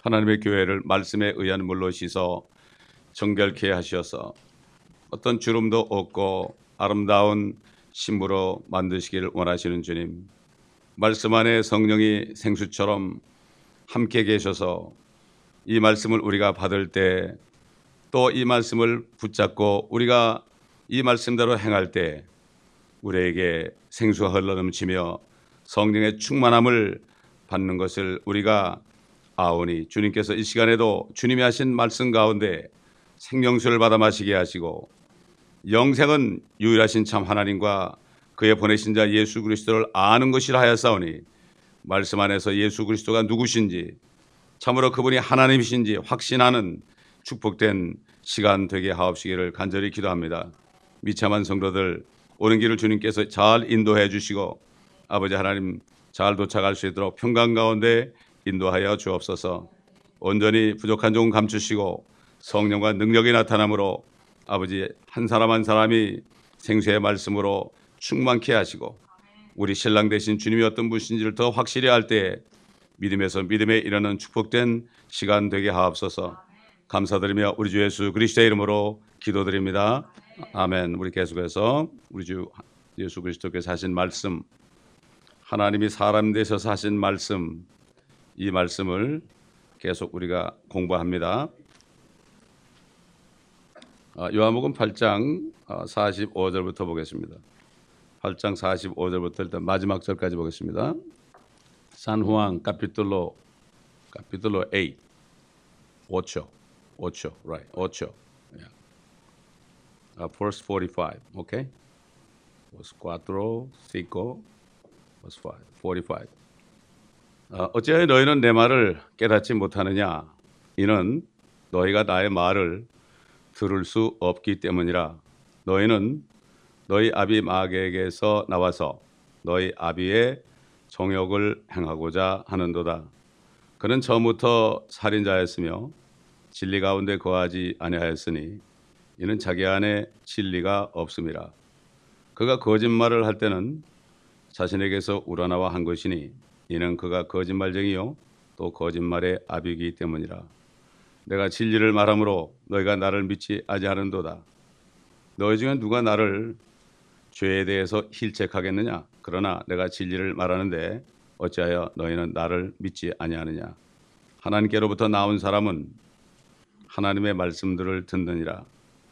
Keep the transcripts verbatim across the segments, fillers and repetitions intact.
하나님의 교회를 말씀에 의한 물로 씻어 정결케 하셔서 어떤 주름도 없고 아름다운 신부로 만드시기를 원하시는 주님, 말씀 안에 성령이 생수처럼 함께 계셔서 이 말씀을 우리가 받을 때 또 이 말씀을 붙잡고 우리가 이 말씀대로 행할 때 우리에게 생수가 흘러넘치며 성령의 충만함을 받는 것을 우리가 아오니, 주님께서 이 시간에도 주님이 하신 말씀 가운데 생명수를 받아 마시게 하시고 영생은 유일하신 참 하나님과 그의 보내신 자 예수 그리스도를 아는 것이라 하였사오니, 말씀 안에서 예수 그리스도가 누구신지 참으로 그분이 하나님이신지 확신하는 축복된 시간 되게 하옵시기를 간절히 기도합니다. 미참한 성도들 오는 길을 주님께서 잘 인도해 주시고 아버지 하나님 잘 도착할 수 있도록 평강 가운데 인도하여 주옵소서. 온전히 부족한 종 감추시고 성령과 능력이 나타남으로 아버지 한 사람 한 사람이 생수의 말씀으로 충만케 하시고 우리 신랑 되신 주님이 어떤 분이신지를 더 확실히 알 때에 믿음에서 믿음에 이르는 축복된 시간 되게 하옵소서. 감사드리며 우리 주 예수 그리스도의 이름으로 기도드립니다. 아멘. 우리 계속해서 우리 주 예수 그리스도께서 하신 말씀, 하나님이 사람 되셔서 하신 말씀, 이 말씀을 계속 우리가 공부합니다. 요한복음 팔 장 사십오 절부터 보겠습니다. 팔 장 사십오 절부터 일단 마지막 절까지 보겠습니다. San Juan capítulo capítulo eight, ocho, ocho, right, ocho, yeah. Uh, verse forty-five, okay? Verse cuatro, cinco, verse five, forty-five. 어, 어찌하여 너희는 내 말을 깨닫지 못하느냐? 이는 너희가 나의 말을 들을 수 없기 때문이라. 너희는 너희 아비 마귀에게서 나와서 너희 아비의 정욕을 행하고자 하는도다. 그는 처음부터 살인자였으며 진리 가운데 거하지 아니하였으니 이는 자기 안에 진리가 없음이라. 그가 거짓말을 할 때는 자신에게서 우러나와 한 것이니 이는 그가 거짓말쟁이요 또 거짓말의 아비이기 때문이라. 내가 진리를 말하므로 너희가 나를 믿지 아니하는도다. 너희 중에 누가 나를 죄에 대해서 힐책하겠느냐? 그러나 내가 진리를 말하는데 어찌하여 너희는 나를 믿지 아니하느냐? 하나님께로부터 나온 사람은 하나님의 말씀들을 듣느니라.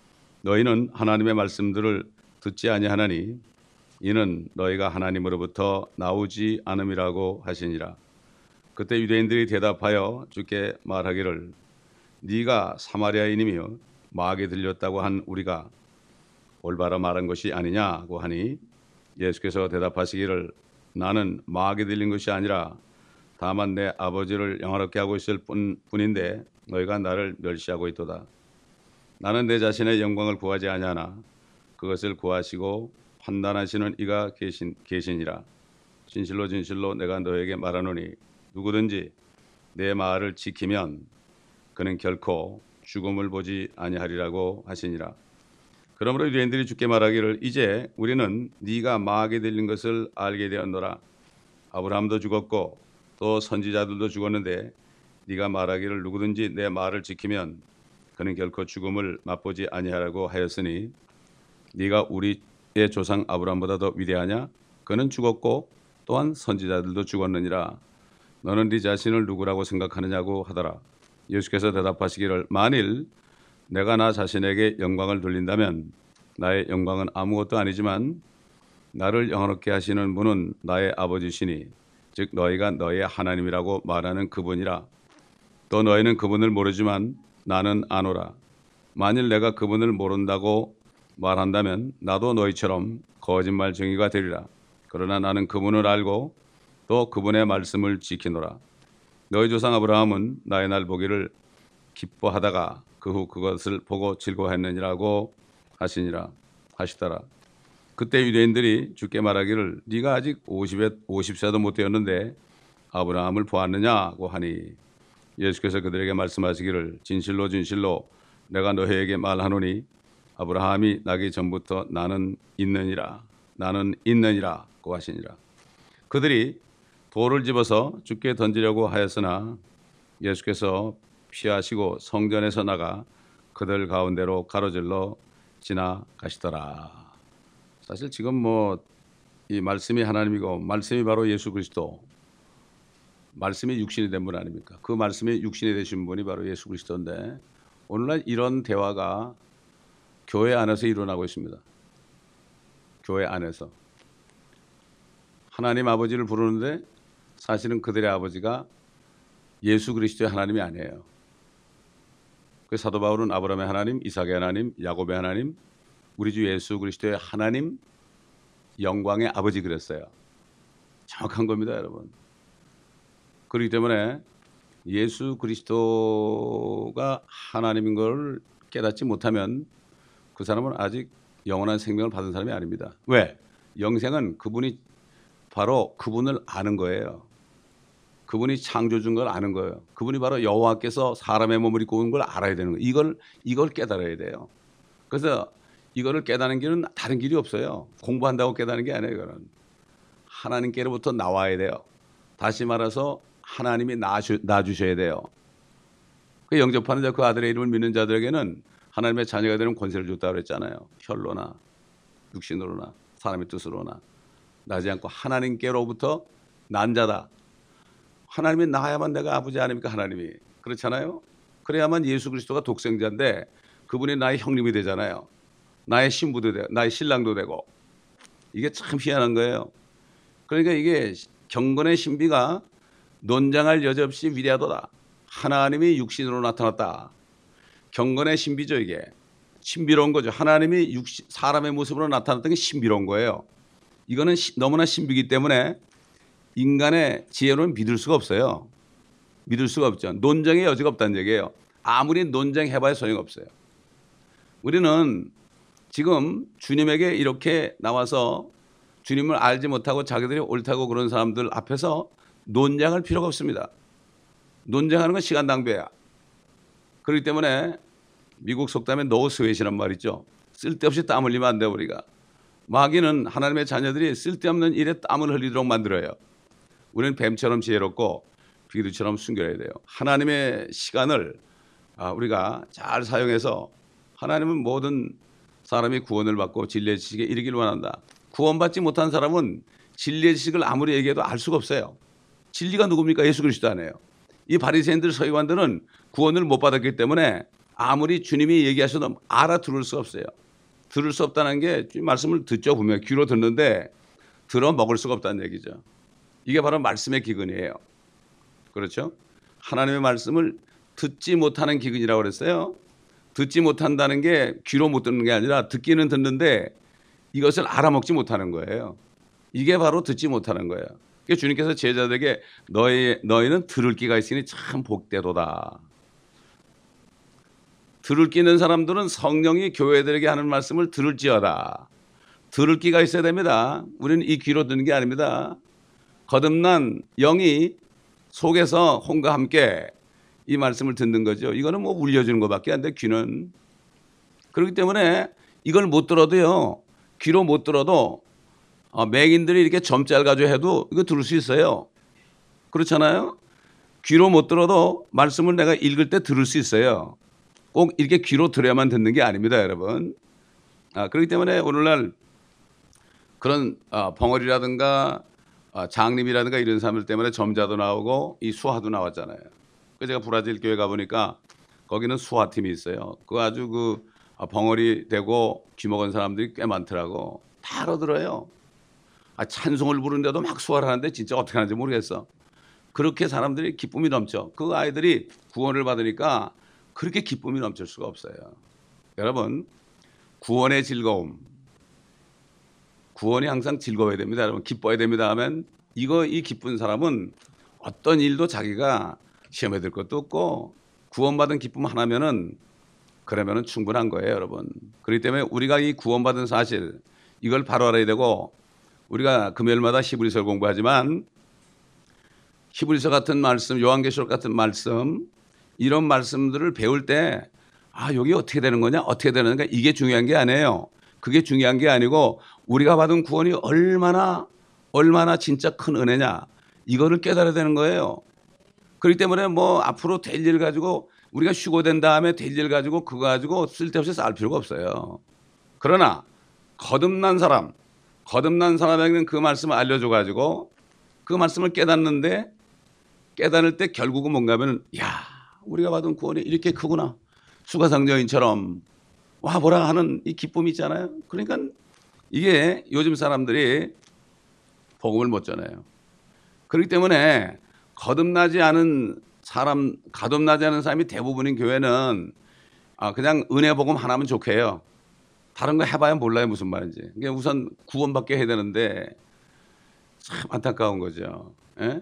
너희는 하나님의 말씀들을 듣지 아니하나니 이는 너희가 하나님으로부터 나오지 않음이라고 하시니라. 그때 유대인들이 대답하여 주께 말하기를 네가 사마리아인이며 마귀 들렸다고 한 우리가 올바로 말한 것이 아니냐고 하니 예수께서 대답하시기를 나는 마귀 들린 것이 아니라 다만 내 아버지를 영화롭게 하고 있을 뿐, 뿐인데 너희가 나를 멸시하고 있도다. 나는 내 자신의 영광을 구하지 아니하나 그것을 구하시고 판단하시는 이가 계신, 계시니라. 진실로 진실로 내가 너에게 말하노니 누구든지 내 말을 지키면 그는 결코 죽음을 보지 아니하리라고 하시니라. 그러므로 유대인들이 주께 말하기를 이제 우리는 네가 마귀에 들린 것을 알게 되었노라. 아브라함도 죽었고 또 선지자들도 죽었는데 네가 말하기를 누구든지 내 말을 지키면 그는 결코 죽음을 맛보지 아니하라고 하였으니 네가 우리의 조상 아브라함보다 더 위대하냐? 그는 죽었고 또한 선지자들도 죽었느니라. 너는 네 자신을 누구라고 생각하느냐고 하더라. 예수께서 대답하시기를 만일 내가 나 자신에게 영광을 돌린다면 나의 영광은 아무것도 아니지만 나를 영화롭게 하시는 분은 나의 아버지시니 즉 너희가 너희의 하나님이라고 말하는 그분이라. 또 너희는 그분을 모르지만 나는 아노라. 만일 내가 그분을 모른다고 말한다면 나도 너희처럼 거짓말쟁이가 되리라. 그러나 나는 그분을 알고 또 그분의 말씀을 지키노라. 너희 조상 아브라함은 나의 날 보기를 기뻐하다가 그 후 그것을 보고 즐거워했느니라고 하시니라 하시더라. 그때 유대인들이 주께 말하기를 네가 아직 오십에 오십 세도 못 되었는데 아브라함을 보았느냐고 하니 예수께서 그들에게 말씀하시기를 진실로 진실로 내가 너희에게 말하노니 아브라함이 나기 전부터 나는 있느니라 나는 있느니라고 하시니라. 그들이 돌을 집어서 주께 던지려고 하였으나 예수께서 피하시고 성전에서 나가 그들 가운데로 가로질러 지나가시더라. 사실 지금 뭐 이 말씀이 하나님이고 말씀이 바로 예수 그리스도, 말씀이 육신이 된 분 아닙니까? 그 말씀이 육신이 되신 분이 바로 예수 그리스도인데 오늘날 이런 대화가 교회 안에서 일어나고 있습니다. 교회 안에서 하나님 아버지를 부르는데 사실은 그들의 아버지가 예수 그리스도의 하나님이 아니에요. 그 사도 바울은 아브라함의 하나님, 이삭의 하나님, 야곱의 하나님, 우리 주 예수 그리스도의 하나님, 영광의 아버지 그랬어요. 정확한 겁니다, 여러분. 그렇기 때문에 예수 그리스도가 하나님인 걸 깨닫지 못하면 그 사람은 아직 영원한 생명을 받은 사람이 아닙니다. 왜? 영생은 그분이 바로 그분을 아는 거예요. 그분이 창조준 걸 아는 거예요. 그분이 바로 여호와께서 사람의 몸을 입고 온 걸 알아야 되는 거예요. 이걸 이걸 깨달아야 돼요. 그래서 이거를 깨닫는 길은 다른 길이 없어요. 공부한다고 깨닫는 게 아니에요. 이거는 하나님께로부터 나와야 돼요. 다시 말해서 하나님이 낳아주셔야 돼요. 그 영접하는 자, 그 아들의 이름을 믿는 자들에게는 하나님의 자녀가 되는 권세를 줬다고 그랬잖아요. 혈로나 육신으로나 사람의 뜻으로나 나지 않고 하나님께로부터 난 자다. 하나님이 낳아야만 내가 아버지 아닙니까? 하나님이. 그렇잖아요. 그래야만 예수 그리스도가 독생자인데 그분이 나의 형님이 되잖아요. 나의 신부도 되고 나의 신랑도 되고. 이게 참 희한한 거예요. 그러니까 이게 경건의 신비가 논장할 여지없이 위대하도다. 하나님이 육신으로 나타났다. 경건의 신비죠. 이게 신비로운 거죠. 하나님이 육신, 사람의 모습으로 나타났던 게 신비로운 거예요. 이거는 시, 너무나 신비이기 때문에 인간의 지혜로는 믿을 수가 없어요. 믿을 수가 없죠. 논쟁의 여지가 없다는 얘기예요. 아무리 논쟁해봐야 소용없어요. 우리는 지금 주님에게 이렇게 나와서 주님을 알지 못하고 자기들이 옳다고 그런 사람들 앞에서 논쟁할 필요가 없습니다. 논쟁하는 건 시간 낭비야. 그렇기 때문에 미국 속담에 노 스웨이시란 말 있죠. 쓸데없이 땀 흘리면 안 돼요. 우리가. 마귀는 하나님의 자녀들이 쓸데없는 일에 땀을 흘리도록 만들어요. 우리는 뱀처럼 지혜롭고 비두처럼 순결해야 돼요. 하나님의 시간을 우리가 잘 사용해서 하나님은 모든 사람이 구원을 받고 진리의 지식에 이르기를 원한다. 구원받지 못한 사람은 진리의 지식을 아무리 얘기해도 알 수가 없어요. 진리가 누굽니까? 예수 그리스도 아니에요. 이 바리새인들 서기관들은 구원을 못 받았기 때문에 아무리 주님이 얘기하셔도 알아들을 수 없어요. 들을 수 없다는 게 말씀을 듣죠. 보면 귀로 듣는데 들어 먹을 수가 없다는 얘기죠. 이게 바로 말씀의 기근이에요. 그렇죠? 하나님의 말씀을 듣지 못하는 기근이라고 그랬어요. 듣지 못한다는 게 귀로 못 듣는 게 아니라 듣기는 듣는데 이것을 알아먹지 못하는 거예요. 이게 바로 듣지 못하는 거예요. 그러니까 주님께서 제자들에게 너희, 너희는 들을 귀가 있으니 참 복되도다. 들을 귀 있는 사람들은 성령이 교회들에게 하는 말씀을 들을지어다. 들을 귀가 있어야 됩니다. 우리는 이 귀로 듣는 게 아닙니다. 거듭난 영이 속에서 혼과 함께 이 말씀을 듣는 거죠. 이거는 뭐 울려주는 것밖에 안 돼, 귀는. 그렇기 때문에 이걸 못 들어도요, 귀로 못 들어도 어, 맹인들이 이렇게 점잘 가지고 해도 이거 들을 수 있어요. 그렇잖아요. 귀로 못 들어도 말씀을 내가 읽을 때 들을 수 있어요. 꼭 이렇게 귀로 들어야만 듣는 게 아닙니다, 여러분. 아, 그렇기 때문에 오늘날 그런 아, 벙어리라든가 아, 장님이라든가 이런 사람들 때문에 점자도 나오고 이 수화도 나왔잖아요. 그래서 제가 브라질 교회 가보니까 거기는 수화팀이 있어요. 그 아주 그 벙어리 되고 귀먹은 사람들이 꽤 많더라고. 다 알아들어요. 아, 찬송을 부르는데도 막 수화를 하는데 진짜 어떻게 하는지 모르겠어. 그렇게 사람들이 기쁨이 넘쳐. 그 아이들이 구원을 받으니까 그렇게 기쁨이 넘칠 수가 없어요. 여러분, 구원의 즐거움. 구원이 항상 즐거워야 됩니다. 여러분, 기뻐야 됩니다 하면 이거 이 기쁜 사람은 어떤 일도 자기가 시험에 들 것도 없고 구원받은 기쁨 하나면은 그러면은 충분한 거예요, 여러분. 그렇기 때문에 우리가 이 구원받은 사실 이걸 바로 알아야 되고 우리가 금요일마다 히브리서를 공부하지만 히브리서 같은 말씀, 요한계시록 같은 말씀 이런 말씀들을 배울 때 아, 여기 어떻게 되는 거냐? 어떻게 되는 거냐? 이게 중요한 게 아니에요. 그게 중요한 게 아니고 우리가 받은 구원이 얼마나 얼마나 진짜 큰 은혜냐 이거를 깨달아야 되는 거예요. 그렇기 때문에 뭐 앞으로 될 일 가지고 우리가 쉬고 된 다음에 될 일 가지고 그거 가지고 쓸데없이 싸울 필요가 없어요. 그러나 거듭난 사람, 거듭난 사람에게는 그 말씀을 알려줘 가지고 그 말씀을 깨닫는데 깨달을 때 결국은 뭔가 하면 야 우리가 받은 구원이 이렇게 크구나. 수가성 여인처럼 와 뭐라 하는 이 기쁨이 있잖아요. 그러니까 이게 요즘 사람들이 복음을 못 전해요. 그렇기 때문에 거듭나지 않은 사람, 거듭나지 않은 사람이 대부분인 교회는 그냥 은혜 복음 하나면 좋게요. 다른 거 해봐야 몰라요 무슨 말인지. 그러니까 우선 구원받게 해야 되는데 참 안타까운 거죠. 예?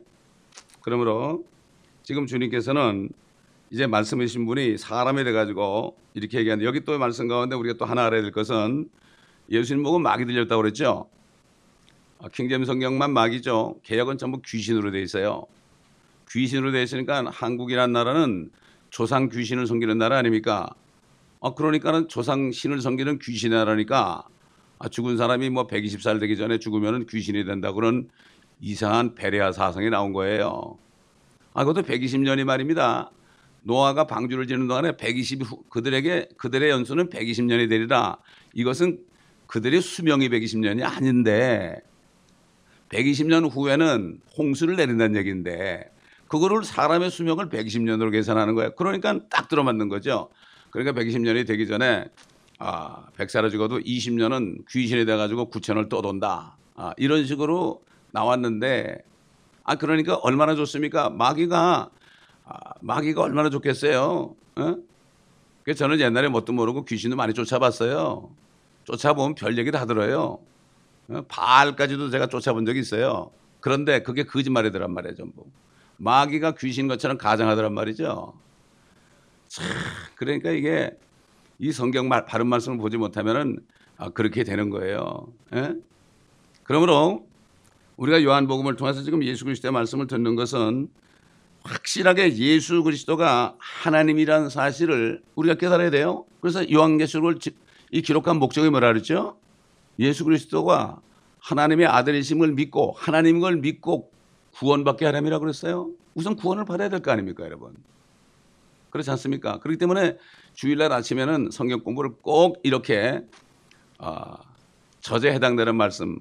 그러므로 지금 주님께서는 이제 말씀해 주신 분이 사람이 돼가지고 이렇게 얘기하는데 여기 또 말씀 가운데 우리가 또 하나 알아야 될 것은 예수님 보고 마귀 들렸다고 그랬죠. 킹제임 성경만 마귀죠. 개혁은 전부 귀신으로 돼 있어요. 귀신으로 돼 있으니까 한국이라는 나라는 조상 귀신을 섬기는 나라 아닙니까? 아, 그러니까는 조상 신을 섬기는 귀신의 나라니까 아, 죽은 사람이 뭐 백이십 살 되기 전에 죽으면 귀신이 된다 그런 이상한 베레아 사상이 나온 거예요. 아, 그것도 백이십 년이 말입니다. 노아가 방주를 지는 동안에 백이십 그들에게 그들의 연수는 백이십 년이 되리라. 이것은 그들의 수명이 백이십 년이 아닌데 백이십 년 후에는 홍수를 내린다는 얘기인데 그거를 사람의 수명을 백이십 년으로 계산하는 거예요. 그러니까 딱 들어맞는 거죠. 그러니까 백이십 년이 되기 전에 아, 백 살을 죽어도 이십 년은 귀신이 돼가지고 구천을 떠돈다. 아, 이런 식으로 나왔는데 아 그러니까 얼마나 좋습니까? 마귀가 아, 마귀가 얼마나 좋겠어요. 어? 그래서 저는 옛날에 뭣도 모르고 귀신도 많이 쫓아봤어요. 쫓아보면 별 얘기 다 들어요. 어? 바알까지도 제가 쫓아본 적이 있어요. 그런데 그게 거짓말이더란 말이에요. 전부. 마귀가 귀신 것처럼 가장하더란 말이죠. 참, 그러니까 이게 이 성경 말, 바른 말씀을 보지 못하면은 아, 그렇게 되는 거예요. 예? 그러므로 우리가 요한복음을 통해서 지금 예수 그리스도의 말씀을 듣는 것은 확실하게 예수 그리스도가 하나님이라는 사실을 우리가 깨달아야 돼요. 그래서 요한계시록을 이 기록한 목적이 뭐라 그랬죠? 예수 그리스도가 하나님의 아들이심을 믿고 하나님인 걸 믿고 구원받게 하려면이라고 그랬어요. 우선 구원을 받아야 될 거 아닙니까, 여러분? 그렇지 않습니까? 그렇기 때문에 주일날 아침에는 성경 공부를 꼭 이렇게 아, 저제에 해당되는 말씀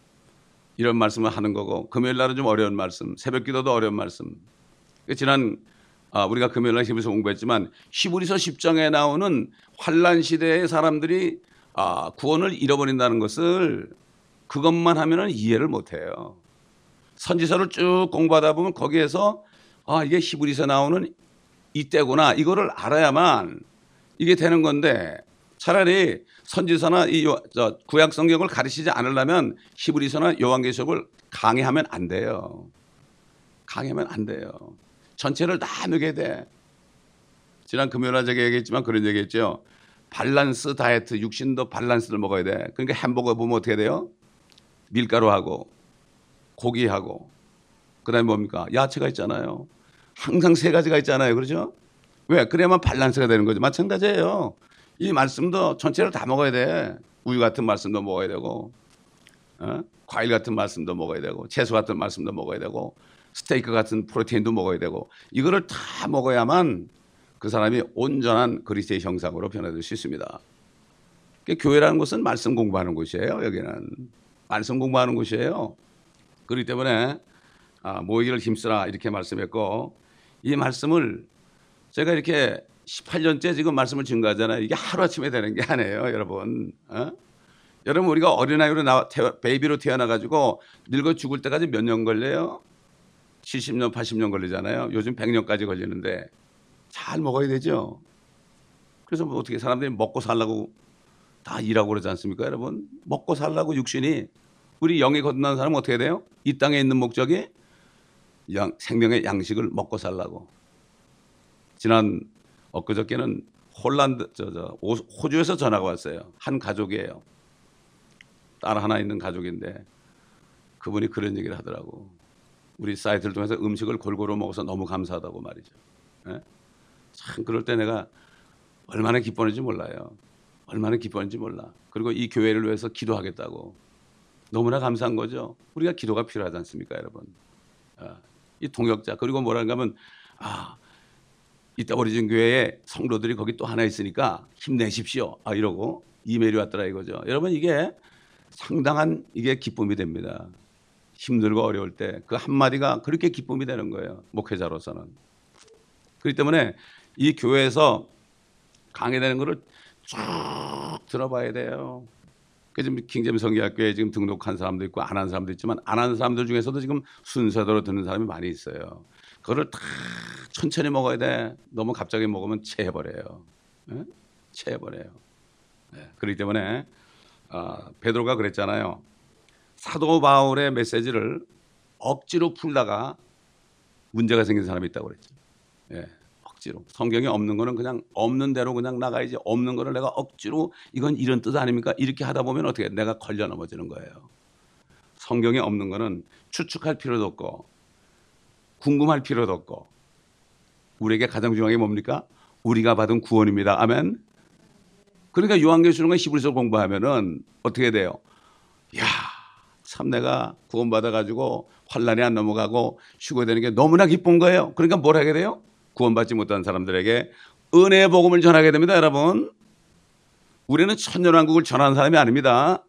이런 말씀을 하는 거고 금요일 날은 좀 어려운 말씀, 새벽 기도도 어려운 말씀. 지난 아, 우리가 금요일 날 히브리서 공부했지만 히브리서 십 장에 나오는 환란 시대의 사람들이 아, 구원을 잃어버린다는 것을 그것만 하면은 이해를 못해요. 선지서를 쭉 공부하다 보면 거기에서 아, 이게 히브리서 나오는 이때구나 이거를 알아야만 이게 되는 건데 차라리 선지서나 이 요, 저, 구약 성경을 가르치지 않으려면 히브리서나 요한계시록을 강의하면 안 돼요. 강의하면 안 돼요. 전체를 다 먹여야 돼. 지난 금요일에 제가 얘기했지만 그런 얘기했죠. 밸런스 다이어트, 육신도 밸런스를 먹어야 돼. 그러니까 햄버거 보면 어떻게 돼요? 밀가루하고 고기하고 그다음에 뭡니까? 야채가 있잖아요. 항상 세 가지가 있잖아요. 그렇죠? 왜? 그래야만 밸런스가 되는 거죠. 마찬가지예요. 이 말씀도 전체를 다 먹어야 돼. 우유 같은 말씀도 먹어야 되고 어? 과일 같은 말씀도 먹어야 되고 채소 같은 말씀도 먹어야 되고 스테이크 같은 프로테인도 먹어야 되고 이거를 다 먹어야만 그 사람이 온전한 그리스도의 형상으로 변화될 수 있습니다. 그러니까 교회라는 곳은 말씀 공부하는 곳이에요. 여기는 말씀 공부하는 곳이에요. 그렇기 때문에 아, 모이기를 힘쓰라 이렇게 말씀했고 이 말씀을 제가 이렇게 십팔 년째 지금 말씀을 증거하잖아요. 이게 하루아침에 되는 게 아니에요. 여러분 어? 여러분 우리가 어린아이로 나와 태어, 베이비로 태어나가지고 늙어 죽을 때까지 몇 년 걸려요? 칠십 년 팔십 년 걸리잖아요. 요즘 백 년까지 걸리는데 잘 먹어야 되죠. 그래서 뭐 어떻게 사람들이 먹고 살라고 다 일하고 그러지 않습니까 여러분? 먹고 살라고 육신이 우리 영이 거듭난 사람은 어떻게 돼요? 이 땅에 있는 목적이 양, 생명의 양식을 먹고 살라고. 지난 엊그저께는 홀란드 저, 저, 호주에서 전화가 왔어요. 한 가족이에요. 딸 하나 있는 가족인데 그분이 그런 얘기를 하더라고. 우리 사이트를 통해서 음식을 골고루 먹어서 너무 감사하다고 말이죠. 예? 참 그럴 때 내가 얼마나 기뻤는지 몰라요. 얼마나 기뻤는지 몰라. 그리고 이 교회를 위해서 기도하겠다고. 너무나 감사한 거죠. 우리가 기도가 필요하지 않습니까 여러분. 아, 이 동역자 그리고 뭐랄까 하면 아, 이따 오리진 교회에 성도들이 거기 또 하나 있으니까 힘내십시오. 아, 이러고 이메일이 왔더라 이거죠. 여러분, 이게 상당한 이게 기쁨이 됩니다. 힘들고 어려울 때 그 한마디가 그렇게 기쁨이 되는 거예요. 목회자로서는. 그렇기 때문에 이 교회에서 강의되는 거를 쭉 들어봐야 돼요. 지금 킹제임 성기학교에 지금 등록한 사람도 있고 안 한 사람도 있지만 안 한 사람들 중에서도 지금 순서대로 듣는 사람이 많이 있어요. 그거를 다 천천히 먹어야 돼. 너무 갑자기 먹으면 체해버려요. 네? 체해버려요. 네. 그렇기 때문에 아, 베드로가 그랬잖아요. 사도 바울의 메시지를 억지로 풀다가 문제가 생긴 사람이 있다고 그랬죠. 예, 억지로. 성경에 없는 거는 그냥 없는 대로 그냥 나가야지. 없는 거를 내가 억지로 이건 이런 뜻 아닙니까? 이렇게 하다 보면 어떻게 내가 걸려 넘어지는 거예요. 성경에 없는 거는 추측할 필요도 없고 궁금할 필요도 없고 우리에게 가장 중요한 게 뭡니까? 우리가 받은 구원입니다. 아멘. 그러니까 요한계시록과 히브리서 공부하면은 어떻게 돼요? 야, 참 내가 구원받아가지고 환난이 안 넘어가고 쉬고 되는 게 너무나 기쁜 거예요. 그러니까 뭘 하게 돼요? 구원받지 못한 사람들에게 은혜의 복음을 전하게 됩니다. 여러분, 우리는 천년왕국을 전하는 사람이 아닙니다.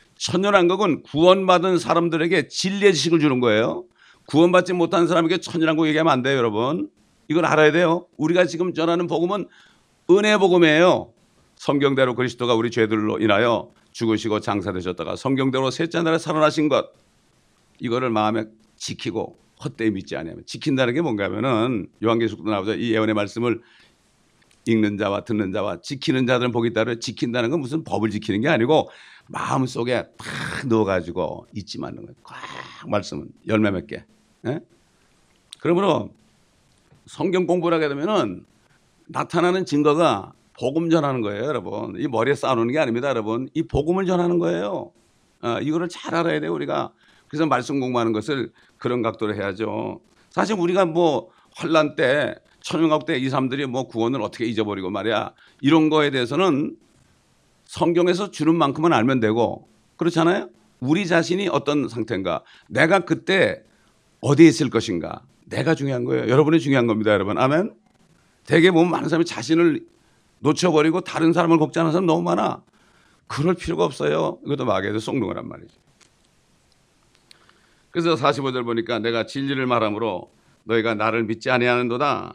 천년왕국은 구원받은 사람들에게 진리의 지식을 주는 거예요. 구원받지 못한 사람에게 천년왕국 얘기하면 안 돼요. 여러분, 이걸 알아야 돼요. 우리가 지금 전하는 복음은 은혜의 복음이에요. 성경대로 그리스도가 우리 죄들로 인하여 죽으시고 장사되셨다가 성경대로 셋째 날에 살아나신 것, 이거를 마음에 지키고 헛되이 믿지 않으면, 지킨다는 게 뭔가 하면은 요한계시록도 나오죠. 이 예언의 말씀을 읽는 자와 듣는 자와 지키는 자들은 복이 있다. 지킨다는 건 무슨 법을 지키는 게 아니고 마음속에 팍 넣어가지고 잊지 말는 거예요. 꽉 말씀은 열매 맺게. 예? 그러므로 성경 공부를 하게 되면은 나타나는 증거가 복음 전하는 거예요, 여러분. 이 머리에 쌓아놓는 게 아닙니다, 여러분. 이 복음을 전하는 거예요. 어, 이거를 잘 알아야 돼요, 우리가. 그래서 말씀 공부하는 것을 그런 각도로 해야죠. 사실 우리가 뭐 환란 때, 천연왕국 때 이 사람들이 뭐 구원을 어떻게 잊어버리고 말이야. 이런 거에 대해서는 성경에서 주는 만큼은 알면 되고, 그렇잖아요? 우리 자신이 어떤 상태인가, 내가 그때 어디에 있을 것인가, 내가 중요한 거예요. 여러분이 중요한 겁니다, 여러분. 아멘. 대개 보면 많은 사람이 자신을 놓쳐버리고 다른 사람을 걱정하는 사람 너무 많아. 그럴 필요가 없어요. 이것도 마귀에서 쏙 놓으란 말이죠. 그래서 사십오 절 보니까 내가 진리를 말함으로 너희가 나를 믿지 아니하는도다.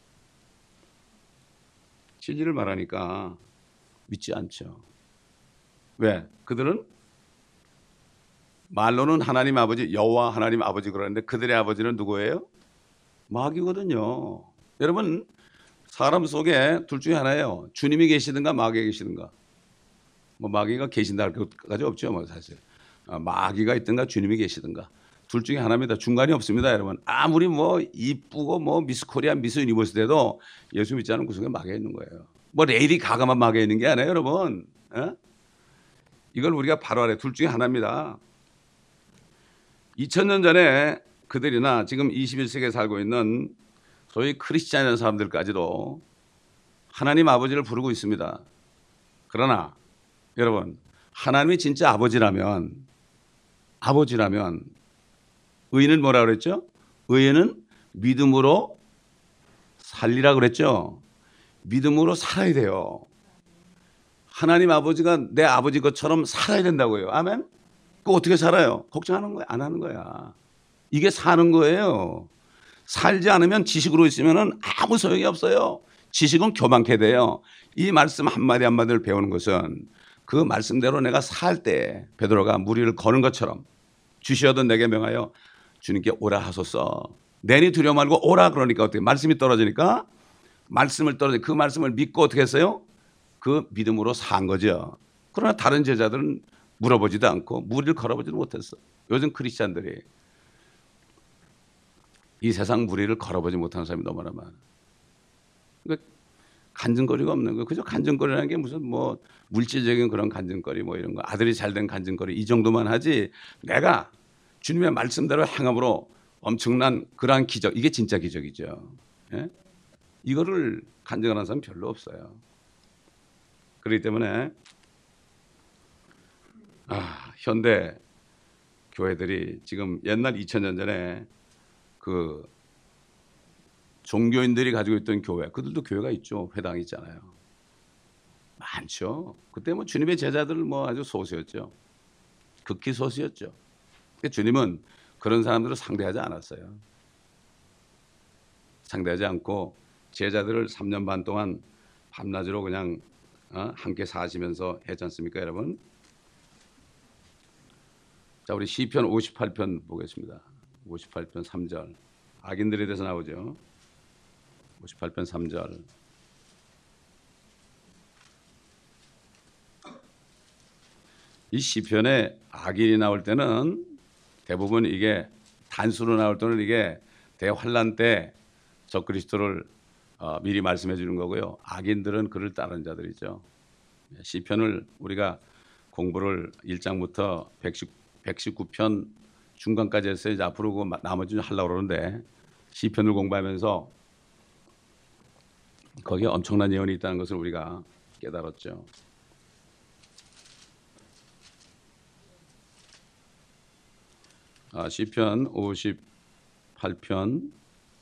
진리를 말하니까 믿지 않죠. 왜? 그들은 말로는 하나님 아버지, 여호와 하나님 아버지 그러는데 그들의 아버지는 누구예요? 마귀거든요. 여러분, 사람 속에 둘 중에 하나예요. 주님이 계시든가 마귀가 계시든가. 뭐 마귀가 계신다 할 것까지 없죠, 뭐 사실. 아, 마귀가 있든가 주님이 계시든가. 둘 중에 하나입니다. 중간이 없습니다, 여러분. 아무리 뭐 이쁘고 뭐 미스 코리아, 미스 유니버스 돼도 예수 믿지 않은 그 속에 마귀가 있는 거예요. 뭐 레이디 가가만 마귀가 있는 게 아니에요, 여러분. 에? 이걸 우리가 바로 알아요. 둘 중에 하나입니다. 이천 년 전에 그들이나 지금 이십일 세기에 살고 있는 소위 크리스찬이라는 사람들까지도 하나님 아버지를 부르고 있습니다. 그러나 여러분, 하나님이 진짜 아버지라면 아버지라면 의인은 뭐라 그랬죠? 의인은 믿음으로 살리라 그랬죠. 믿음으로 살아야 돼요. 하나님 아버지가 내 아버지 것처럼 살아야 된다고요. 아멘? 그거 어떻게 살아요? 걱정하는 거야? 안 하는 거야. 이게 사는 거예요. 살지 않으면 지식으로 있으면 아무 소용이 없어요. 지식은 교만케 돼요. 이 말씀 한마디 한마디를 배우는 것은 그 말씀대로 내가 살 때 베드로가 무리를 거는 것처럼 주시어도 내게 명하여 주님께 오라 하소서. 내니 두려워 말고 오라 그러니까 어떻게 말씀이 떨어지니까 말씀을 떨어지 그 말씀을 믿고 어떻게 했어요? 그 믿음으로 산 거죠. 그러나 다른 제자들은 물어보지도 않고 무리를 걸어보지도 못했어. 요즘 크리스찬들이 이 세상 무리를 걸어보지 못하는 사람이 너무나 많아. 그러니까 간증거리가 없는 거. 그저 간증거리라는 게 무슨 뭐 물질적인 그런 간증거리 뭐 이런 거 아들이 잘된 간증거리 이 정도만 하지 내가 주님의 말씀대로 행함으로 엄청난 그러한 기적 이게 진짜 기적이죠. 예? 이거를 간증하는 사람 별로 없어요. 그렇기 때문에 아, 현대 교회들이 지금 옛날 이천 년 전에 그 종교인들이 가지고 있던 교회, 그들도 교회가 있죠. 회당이 있잖아요. 많죠. 그때 뭐 주님의 제자들 뭐 아주 소수였죠. 극히 소수였죠. 그러니까 주님은 그런 사람들을 상대하지 않았어요. 상대하지 않고 제자들을 삼 년 반 동안 밤낮으로 그냥 어? 함께 사시면서 했지 않습니까, 여러분? 자, 우리 시편 오십팔 편 보겠습니다. 오십팔 편 삼 절. 악인들에 대해서 나오죠. 오십팔 편 삼 절. 이 시편에 악인이 나올 때는 대부분 이게 단수로 나올 때는 이게 대환란 때 적그리스도를 어, 미리 말씀해 주는 거고요. 악인들은 그를 따르는 자들이죠. 시편을 우리가 공부를 일 장부터 백십구 편 중간까지 했어요. 이제 앞으로 그 나머지는 하려고 그러는데 시편을 공부하면서 거기에 엄청난 예언이 있다는 것을 우리가 깨달았죠. 아, 시편 오십팔 편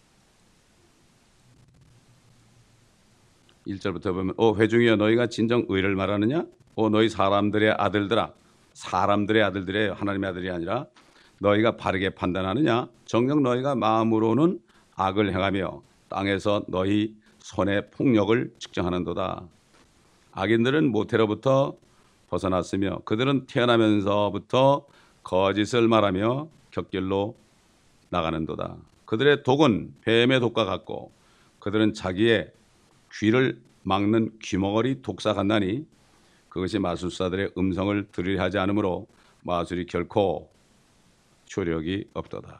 일 절부터 보면 오 회중이여 너희가 진정 의를 말하느냐? 오 너희 사람들의 아들들아 사람들의 아들들의 하나님의 아들이 아니라 너희가 바르게 판단하느냐? 정녕 너희가 마음으로는 악을 행하며 땅에서 너희 손의 폭력을 측정하는도다. 악인들은 모태로부터 벗어났으며 그들은 태어나면서부터 거짓을 말하며 곁길로 나가는도다. 그들의 독은 뱀의 독과 같고 그들은 자기의 귀를 막는 귀머거리 독사 같나니 그것이 마술사들의 음성을 들으려 하지 않으므로 마술이 결코 효력이 없도다.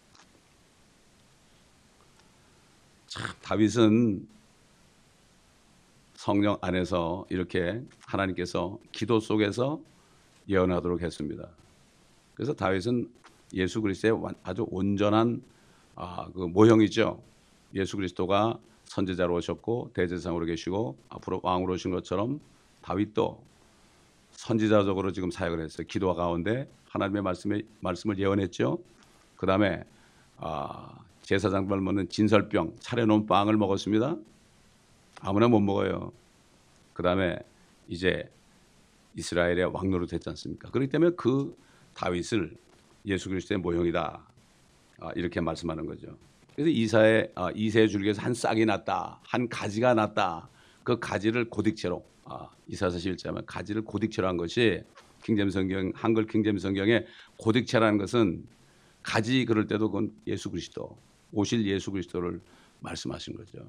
참 다윗은 성령 안에서 이렇게 하나님께서 기도 속에서 예언하도록 했습니다. 그래서 다윗은 예수 그리스도의 아주 온전한 아, 그 모형이죠. 예수 그리스도가 선지자로 오셨고 대제사장으로 계시고 앞으로 왕으로 오신 것처럼 다윗도 선지자적으로 지금 사역을 했어요. 기도와 가운데 하나님의 말씀에, 말씀을 예언했죠. 그 다음에 아, 제사장발 먹는 진설병 차려놓은 빵을 먹었습니다. 아무나 못 먹어요. 그 다음에 이제 이스라엘의 왕노릇 했지 않습니까? 그렇기 때문에 그 다윗을 예수 그리스도의 모형이다. 아, 이렇게 말씀하는 거죠. 그래서 이사의 아, 이새의 줄기에서 한 싹이 났다, 한 가지가 났다. 그 가지를 고딕체로 아, 이사서 일 장에 가지를 고딕체로 한 것이 킹제임스 성경 한글 킹제임스 성경에 고딕체라는 것은 가지 그럴 때도 그건 예수 그리스도 오실 예수 그리스도를 말씀하신 거죠.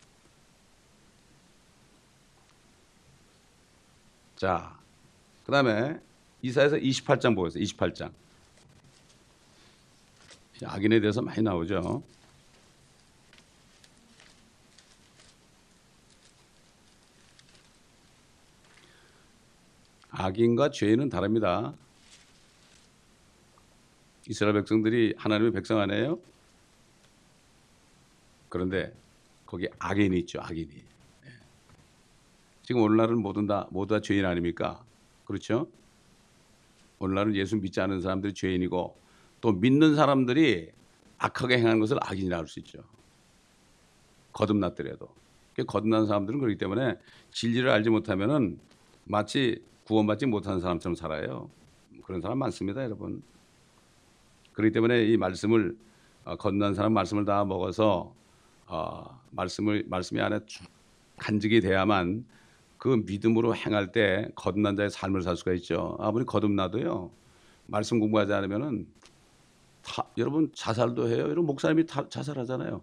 자, 그 다음에 이사야서 이십팔 장 보겠습니다. 이십팔 장. 악인에 대해서 많이 나오죠. 악인과 죄인은 다릅니다. 이스라엘 백성들이 하나님의 백성 아니에요? 그런데 거기 악인이 있죠. 악인이. 지금 오늘날은 모두 다 모두 다 죄인 아닙니까? 그렇죠? 오늘날은 예수 믿지 않는 사람들이 죄인이고 또 믿는 사람들이 악하게 행하는 것을 악인이라 할 수 있죠. 거듭났더라도. 거듭난 사람들은 그렇기 때문에 진리를 알지 못하면은 마치 구원받지 못하는 사람처럼 살아요. 그런 사람 많습니다, 여러분. 그렇기 때문에 이 말씀을 어, 거듭난 사람 말씀을 다 먹어서 어, 말씀을 말씀이 안에 간직이 돼야만 그 믿음으로 행할 때 거듭난 자의 삶을 살 수가 있죠. 아무리 거듭나도요. 말씀 공부하지 않으면은 다, 여러분 자살도 해요. 여러분 목사님이 다 자살하잖아요.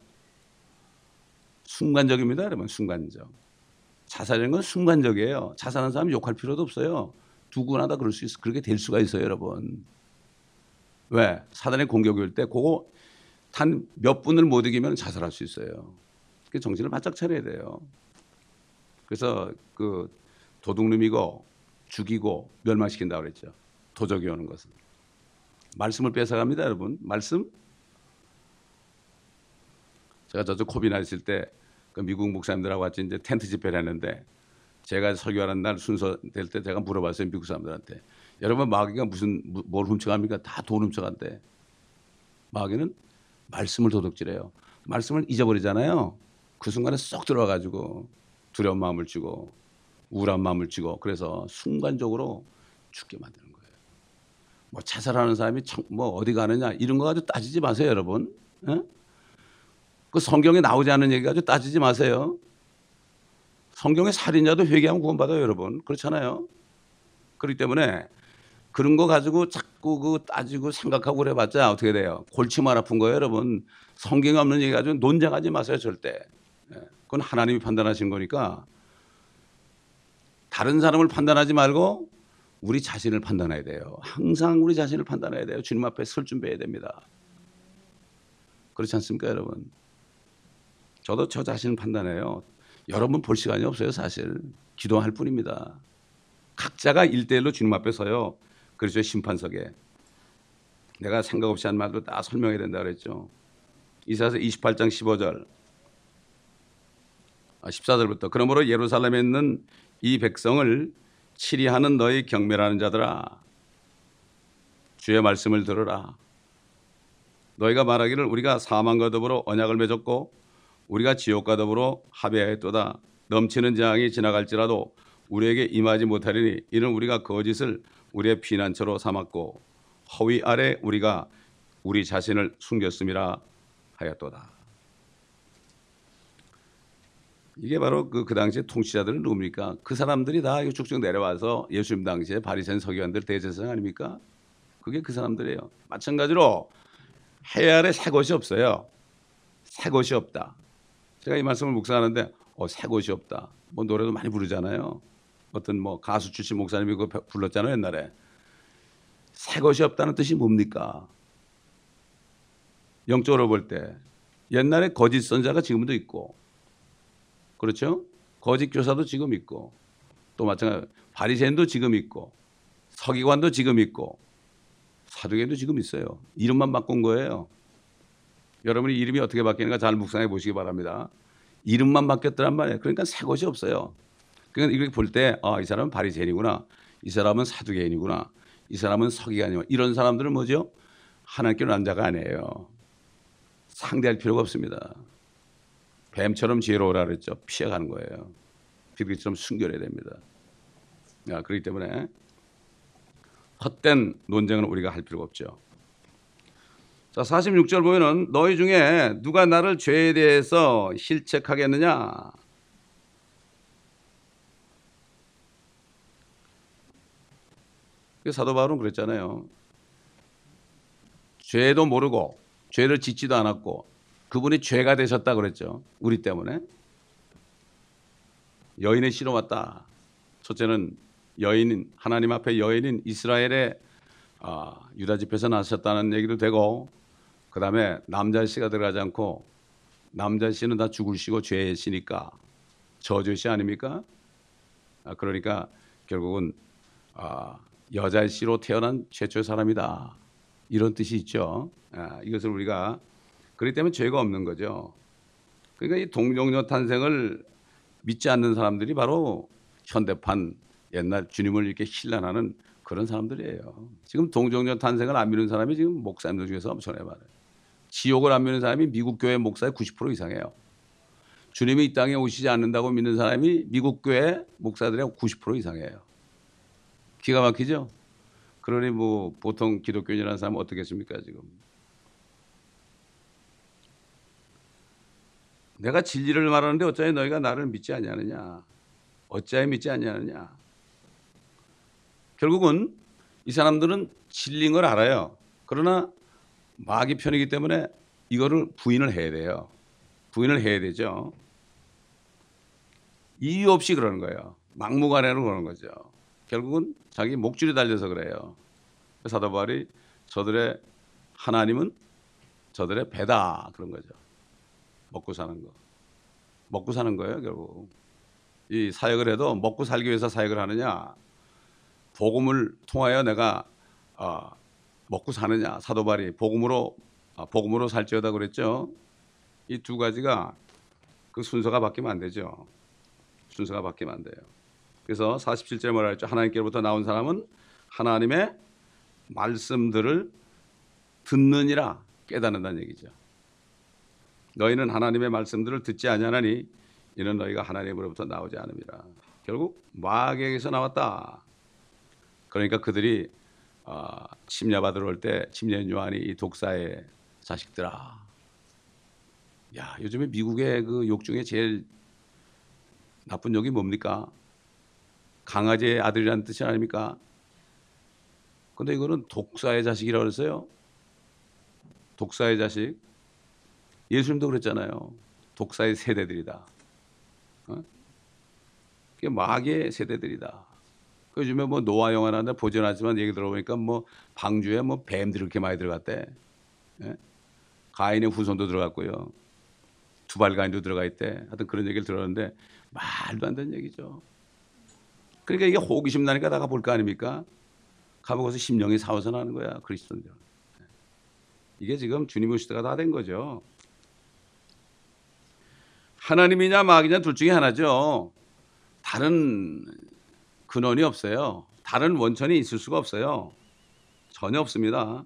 순간적입니다, 여러분. 순간적. 자살하는 건 순간적이에요. 자살하는 사람 욕할 필요도 없어요. 누구나 다 그럴 수 있어. 그렇게 될 수가 있어요, 여러분. 왜? 사단의 공격이 올 때 그거 단 몇 분을 못 이기면 자살할 수 있어요. 그 정신을 바짝 차려야 돼요. 그래서 그 도둑놈이고 죽이고 멸망시킨다고 그랬죠. 도적이 오는 것은. 말씀을 뺏어갑니다, 여러분. 말씀. 제가 저쪽 코비나 있을 때 그 미국 목사님들하고 같이 이제 텐트 집회를 했는데 제가 설교하는 날 순서 될 때 제가 물어봤어요, 미국 사람들한테. 여러분 마귀가 무슨 뭘 훔쳐갑니까? 다 돈 훔쳐간대. 마귀는 말씀을 도둑질해요. 말씀을 잊어버리잖아요. 그 순간에 쏙 들어와가지고 두려운 마음을 주고 우울한 마음을 주고 그래서 순간적으로 죽게 만드는 거예요. 뭐 자살하는 사람이 청, 뭐 어디 가느냐 이런 거 가지고 따지지 마세요, 여러분. 에? 그 성경에 나오지 않는 얘기 가지고 따지지 마세요. 성경에 살인자도 회개하면 구원받아요, 여러분. 그렇잖아요. 그렇기 때문에 그런 거 가지고 자꾸 그 따지고 생각하고 그래봤자 어떻게 돼요? 골치만 아픈 거예요, 여러분. 성경에 없는 얘기 가지고 논쟁하지 마세요, 절대. 그건 하나님이 판단하신 거니까 다른 사람을 판단하지 말고 우리 자신을 판단해야 돼요. 항상 우리 자신을 판단해야 돼요. 주님 앞에 설 준비해야 됩니다. 그렇지 않습니까, 여러분? 저도 저 자신을 판단해요. 여러분 볼 시간이 없어요, 사실. 기도할 뿐입니다. 각자가 일대일로 주님 앞에 서요. 그렇죠, 심판석에. 내가 생각 없이 한 말도 다 설명해야 된다 그랬죠. 이사야서 이십팔 장 십오 절, 아, 십사 절부터 그러므로 예루살렘에 있는 이 백성을 치리하는 너희 경멸하는 자들아, 주의 말씀을 들으라. 너희가 말하기를 우리가 사망과 더불어 언약을 맺었고 우리가 지옥과 더불어 합의하였도다. 넘치는 재앙이 지나갈지라도 우리에게 임하지 못하리니 이는 우리가 거짓을 우리의 피난처로 삼았고 허위 아래 우리가 우리 자신을 숨겼음이라 하였도다. 이게 바로 그, 그 당시에 통치자들은 누굽니까? 그 사람들이 다 쭉쭉 내려와서 예수님 당시에 바리새인 서기관들 대제사장 아닙니까? 그게 그 사람들이에요. 마찬가지로 해 아래 새 것이 없어요. 새 것이 없다. 제가 이 말씀을 묵상하는데 어, 새 것이 없다. 뭐 노래도 많이 부르잖아요. 어떤 뭐 가수 출신 목사님이 그거 불렀잖아요, 옛날에. 새 것이 없다는 뜻이 뭡니까? 영적으로 볼 때 옛날에 거짓 선자가 지금도 있고, 그렇죠? 거짓 교사도 지금 있고, 또 마찬가지로 바리새인도 지금 있고, 서기관도 지금 있고, 사두개도 지금 있어요. 이름만 바꾼 거예요. 여러분이 이름이 어떻게 바뀌는가 잘 묵상해 보시기 바랍니다. 이름만 바뀌었더란 말이에요. 그러니까 새 것이 없어요. 그러니까 이렇게 볼 때 아, 이 사람은 바리새인이구나, 이 사람은 사두개인이구나, 이 사람은 서기관이구나, 이런 사람들은 뭐죠? 하나님께로 난 자가 아니에요. 상대할 필요가 없습니다. 뱀처럼 지혜로우라 그랬죠. 피해가는 거예요. 비둘기처럼 순결해야 됩니다. 야, 그렇기 때문에 헛된 논쟁은 우리가 할 필요가 없죠. 자, 사십육 절 보면은 너희 중에 누가 나를 죄에 대해서 실책하겠느냐? 사도 바울은 그랬잖아요. 죄도 모르고 죄를 짓지도 않았고 그분이 죄가 되셨다 그랬죠. 우리 때문에. 여인의 씨로 왔다. 첫째는 여인인, 하나님 앞에 여인인 이스라엘의 아, 유다 집에서 나셨다는 얘기도 되고, 그 다음에 남자 씨가 들어가지 않고 남자 씨는 다 죽을 씨고 죄의 씨니까 저주의 씨 아닙니까? 아, 그러니까 결국은 아, 여자의 씨로 태어난 최초의 사람이다, 이런 뜻이 있죠. 아, 이것을 우리가 그렇기 때문에 죄가 없는 거죠. 그러니까 이 동정녀 탄생을 믿지 않는 사람들이 바로 현대판 옛날 주님을 이렇게 신란하는 그런 사람들이에요. 지금 동정녀 탄생을 안 믿는 사람이 지금 목사님들 중에서 엄청나게 많아요. 지옥을 안 믿는 사람이 미국 교회 목사의 구십 퍼센트 이상이에요. 주님이 이 땅에 오시지 않는다고 믿는 사람이 미국 교회 목사들의 구십 퍼센트 이상이에요. 기가 막히죠? 그러니 뭐 보통 기독교인이라는 사람은 어떻겠습니까 지금? 내가 진리를 말하는데 어찌하여 너희가 나를 믿지 아니하느냐? 어찌하여 믿지 아니하느냐? 결국은 이 사람들은 진리인 걸 알아요. 그러나 마귀 편이기 때문에 이거를 부인을 해야 돼요. 부인을 해야 되죠. 이유 없이 그러는 거예요. 막무가내로 그러는 거죠. 결국은 자기 목줄이 달려서 그래요. 사도 바울이 저들의 하나님은 저들의 배다, 그런 거죠. 먹고 사는 거. 먹고 사는 거예요, 결국. 이 사역을 해도 먹고 살기 위해서 사역을 하느냐, 복음을 통하여 내가 어, 먹고 사느냐. 사도 바울이 복음으로 어, 복음으로 살지어다 그랬죠. 이 두 가지가 그 순서가 바뀌면 안 되죠. 순서가 바뀌면 안 돼요. 그래서 사십칠 절에 뭐라 했죠? 하나님께로부터 나온 사람은 하나님의 말씀들을 듣느니라, 깨닫는다는 얘기죠. 너희는 하나님의 말씀들을 듣지 아니하나니 이는 너희가 하나님으로부터 나오지 않음이라. 결국 마귀에게서 나왔다. 그러니까 그들이 어, 침략받으러 올 때 침략 요한이 이 독사의 자식들아. 야, 요즘에 미국의 그 욕 중에 제일 나쁜 욕이 뭡니까? 강아지의 아들이라는 뜻이 아닙니까? 근데 이거는 독사의 자식이라고 그랬어요. 독사의 자식. 예수님도 그랬잖아요. 독사의 세대들이다. 어? 그게 마귀의 세대들이다. 그 요즘에 뭐 노아 영화 나는데 보진 않지만 얘기 들어보니까 뭐 방주에 뭐 뱀들이 그렇게 많이 들어갔대. 예? 가인의 후손도 들어갔고요. 두발가인도 들어가 있대. 하여튼 그런 얘기를 들었는데 말도 안 되는 얘기죠. 그러니까 이게 호기심 나니까 나가 볼 거 아닙니까? 가보고서 심령이 사워서 나는 거야. 그리스도인들. 이게 지금 주님의 시대가 다 된 거죠. 하나님이냐 마귀냐 둘 중에 하나죠. 다른 근원이 없어요. 다른 원천이 있을 수가 없어요. 전혀 없습니다.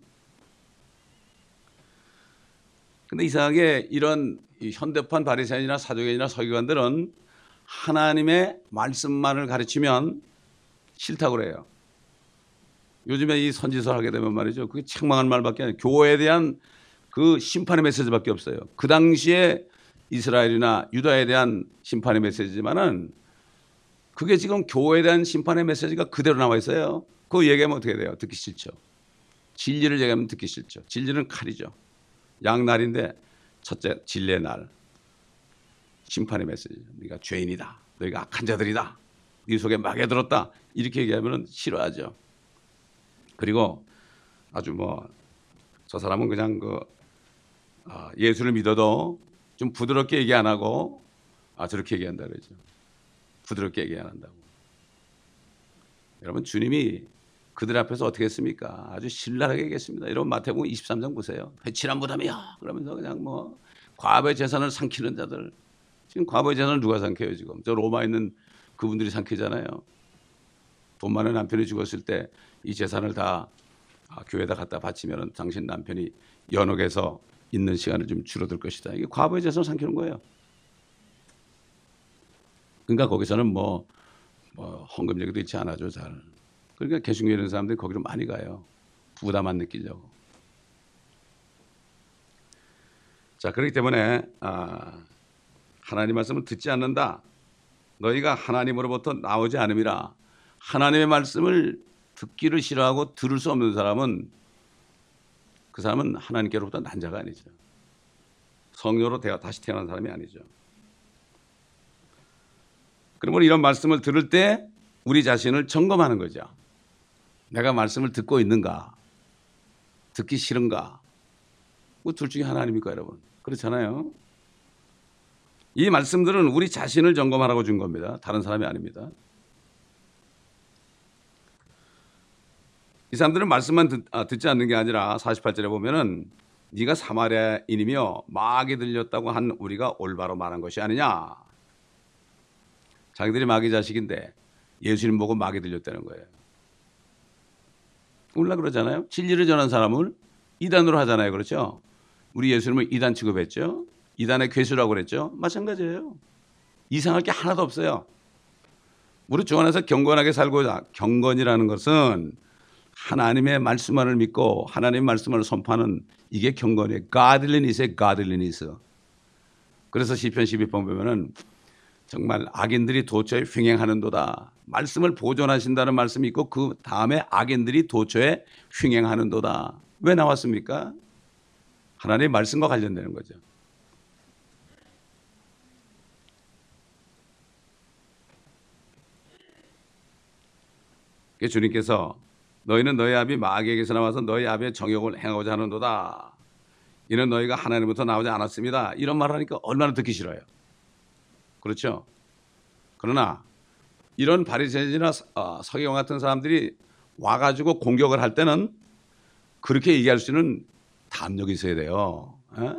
근데 이상하게 이런 현대판 바리새인이나 사두개인이나 서기관들은 하나님의 말씀만을 가르치면 싫다고 그래요. 요즘에 이 선지서 하게 되면 말이죠. 그게 책망한 말밖에 아니에요. 교회에 대한 그 심판의 메시지밖에 없어요. 그 당시에 이스라엘이나 유다에 대한 심판의 메시지지만은 그게 지금 교회에 대한 심판의 메시지가 그대로 나와 있어요. 그거 얘기하면 어떻게 돼요? 듣기 싫죠. 진리를 얘기하면 듣기 싫죠. 진리는 칼이죠. 양날인데 첫째 진리의 날. 심판의 메시지. 네가 죄인이다. 너희가 악한 자들이다. 네 속에 마귀가 들었다. 이렇게 얘기하면 싫어하죠. 그리고 아주 뭐 저 사람은 그냥 그 아, 예수를 믿어도 좀 부드럽게 얘기 안 하고 아 저렇게 얘기한다 그러죠. 부드럽게 얘기 안 한다고. 여러분 주님이 그들 앞에서 어떻게 했습니까? 아주 신랄하게 얘기했습니다. 여러분 마태복음 이십삼 장 보세요. 회칠한 무덤이야. 그러면서 그냥 뭐 과부의 재산을 삼키는 자들. 지금 과부의 재산을 누가 삼켜요 지금? 저 로마에 있는 그분들이 삼키잖아요. 돈 많은 남편이 죽었을 때 이 재산을 다 아, 교회에다 갖다 바치면 당신 남편이 연옥에서 있는 시간을 좀 줄어들 것이다. 이게 과부의 재산을 삼키는 거예요. 그러니까 거기서는 뭐, 뭐 헌금 얘기도 있지 않아죠 잘. 그러니까 개신교에 있는 사람들이 거기로 많이 가요. 부담 안 느끼려고. 자 그렇기 때문에 아, 하나님 말씀을 듣지 않는다. 너희가 하나님으로부터 나오지 않음이라. 하나님의 말씀을 듣기를 싫어하고 들을 수 없는 사람은 그 사람은 하나님께로부터 난 자가 아니죠. 성령으로 다시 태어난 사람이 아니죠. 그러면 이런 말씀을 들을 때 우리 자신을 점검하는 거죠. 내가 말씀을 듣고 있는가? 듣기 싫은가? 뭐 둘 중에 하나 아닙니까 여러분? 그렇잖아요. 이 말씀들은 우리 자신을 점검하라고 준 겁니다. 다른 사람이 아닙니다. 이 사람들은 말씀만 듣, 아, 듣지 않는 게 아니라 사십팔 절에 보면은 네가 사마리아인이며 마귀 들렸다고 한 우리가 올바로 말한 것이 아니냐. 자기들이 마귀 자식인데 예수님 보고 마귀 들렸다는 거예요. 몰라 그러잖아요. 진리를 전한 사람을 이단으로 하잖아요. 그렇죠? 우리 예수님을 이단 취급했죠. 이단의 괴수라고 그랬죠. 마찬가지예요. 이상할 게 하나도 없어요. 무릇 주 안에서 경건하게 살고자. 경건이라는 것은 하나님의 말씀만을 믿고 하나님의 말씀을 선포하는 이게 경건이에요. godliness의 godliness. 그래서 시편 십이 편 보면은 정말 악인들이 도처에 횡행하는도다. 말씀을 보존하신다는 말씀이 있고 그 다음에 악인들이 도처에 횡행하는도다. 왜 나왔습니까? 하나님의 말씀과 관련되는 거죠. 주님께서 너희는 너희 아비 마귀에게서 나와서 너희 아비의 정욕을 행하고자 하는도다. 이는 너희가 하나님부터 나오지 않았습니다. 이런 말을 하니까 얼마나 듣기 싫어요. 그렇죠? 그러나 이런 바리새인이나 서기관 같은 사람들이 와가지고 공격을 할 때는 그렇게 얘기할 수 있는 담력이 있어야 돼요. 에?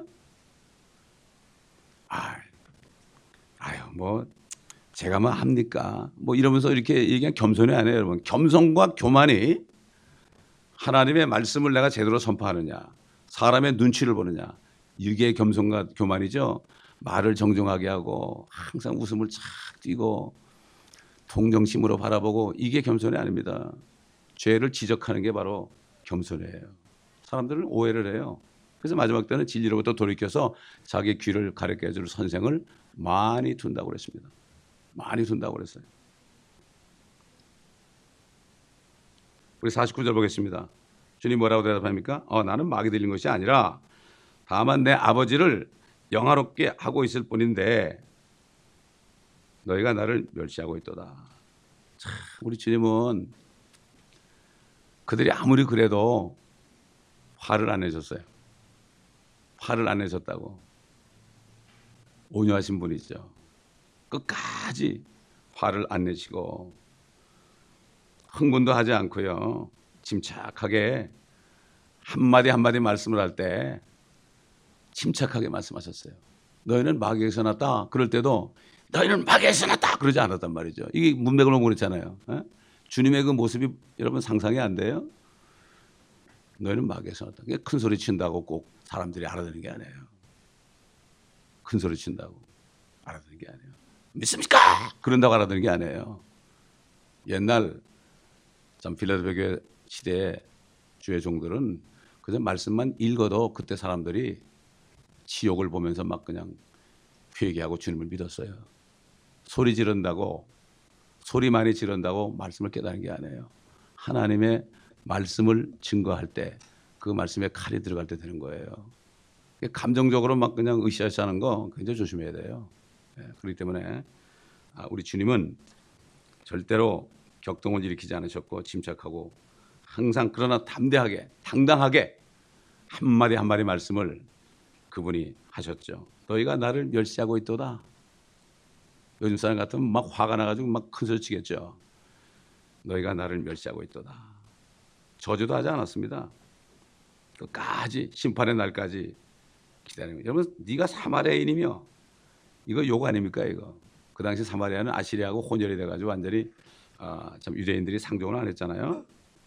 아, 아유 뭐 제가 뭐 합니까? 뭐 이러면서 이렇게 얘기하면 겸손이 아니에요, 여러분. 겸손과 교만이 하나님의 말씀을 내가 제대로 선포하느냐, 사람의 눈치를 보느냐, 이게 겸손과 교만이죠. 말을 정정하게 하고 항상 웃음을 착 띄고 동정심으로 바라보고 이게 겸손이 아닙니다. 죄를 지적하는 게 바로 겸손이에요. 사람들은 오해를 해요. 그래서 마지막 때는 진리로부터 돌이켜서 자기 귀를 가르쳐 줄 선생을 많이 둔다고 그랬습니다. 많이 둔다고 그랬어요. 우리 사십구 절 보겠습니다. 주님 뭐라고 대답합니까? 어, 나는 마귀 들린 것이 아니라 다만 내 아버지를 영화롭게 하고 있을 뿐인데 너희가 나를 멸시하고 있도다. 참, 우리 주님은 그들이 아무리 그래도 화를 안 내셨어요. 화를 안 내셨다고. 온유하신 분이죠. 끝까지 화를 안 내시고 흥분도 하지 않고요. 침착하게 한마디 한마디 말씀을 할 때 침착하게 말씀하셨어요. 너희는 마귀에서 났다. 그럴 때도 너희는 마귀에서 났다. 그러지 않았단 말이죠. 이게 문맥을 보면 그렇잖아요. 에? 주님의 그 모습이 여러분 상상이 안 돼요? 너희는 마귀에서 났다. 큰 소리 친다고 꼭 사람들이 알아듣는 게 아니에요. 큰 소리 친다고 알아듣는 게 아니에요. 믿습니까? 그런다고 알아듣는 게 아니에요. 옛날 참 필라델피아 교회 시대의 주의 종들은 그저 말씀만 읽어도 그때 사람들이 지옥을 보면서 막 그냥 회개하고 주님을 믿었어요. 소리 지른다고 소리 많이 지른다고 말씀을 깨닫는 게 아니에요. 하나님의 말씀을 증거할 때 그 말씀에 칼이 들어갈 때 되는 거예요. 감정적으로 막 그냥 으쌰으쌰하는 거 굉장히 조심해야 돼요. 그렇기 때문에 우리 주님은 절대로 격동을 일으키지 않으셨고 침착하고 항상 그러나 담대하게 당당하게 한마디 한마디 말씀을 그분이 하셨죠. 너희가 나를 멸시하고 있도다. 요즘 사람 같으면 막 화가 나가지고 막 큰소리 치겠죠. 너희가 나를 멸시하고 있도다. 저주도 하지 않았습니다. 끝까지 심판의 날까지 기다리는 거예요. 여러분 네가 사마리아인이며 이거 욕 아닙니까 이거. 그 당시 사마리아는 아시리아하고 혼혈이 돼가지고 완전히 아, 참 유대인들이 상종을 안 했잖아요.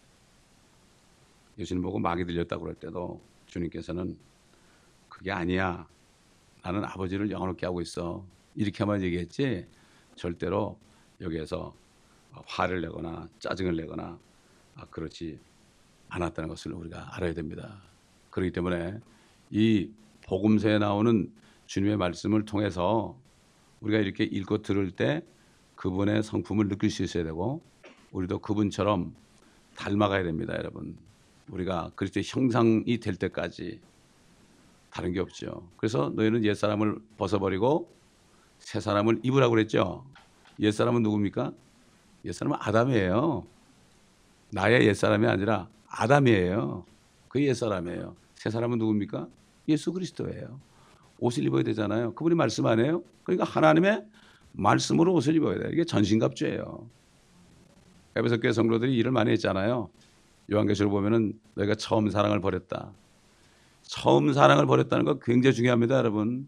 예수님 보고 마귀 들렸다고 그럴 때도 주님께서는 그게 아니야. 나는 아버지를 영원롭게 하고 있어. 이렇게만 얘기했지 절대로 여기에서 화를 내거나 짜증을 내거나 그렇지 않았다는 것을 우리가 알아야 됩니다. 그렇기 때문에 이 복음서에 나오는 주님의 말씀을 통해서 우리가 이렇게 읽고 들을 때 그분의 성품을 느낄 수 있어야 되고 우리도 그분처럼 닮아가야 됩니다. 여러분 우리가 그리스도의 형상이 될 때까지 다른 게 없죠. 그래서 너희는 옛사람을 벗어버리고 새사람을 입으라고 그랬죠. 옛사람은 누굽니까? 옛사람은 아담이에요. 나의 옛사람이 아니라 아담이에요. 그게 옛사람이에요. 새사람은 누굽니까? 예수 그리스도예요. 옷을 입어야 되잖아요. 그분이 말씀 안 해요? 그러니까 하나님의 말씀으로 옷을 입어야 돼요. 이게 전신갑주예요. 에베소 교회 성도들이 일을 많이 했잖아요. 요한계시록 보면은 너희가 처음 사랑을 버렸다. 처음 사랑을 버렸다는 거 굉장히 중요합니다, 여러분.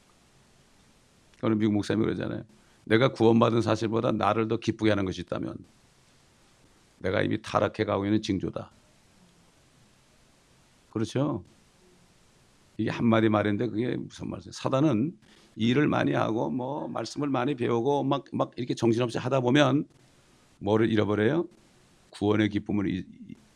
오늘 미국 목사님이 그러잖아요. 내가 구원받은 사실보다 나를 더 기쁘게 하는 것이 있다면 내가 이미 타락해 가고 있는 징조다. 그렇죠? 이게 한마디 말인데 그게 무슨 말이에요? 사단은 일을 많이 하고 뭐 말씀을 많이 배우고 막, 막 이렇게 정신없이 하다 보면 뭐를 잃어버려요? 구원의 기쁨을 잊,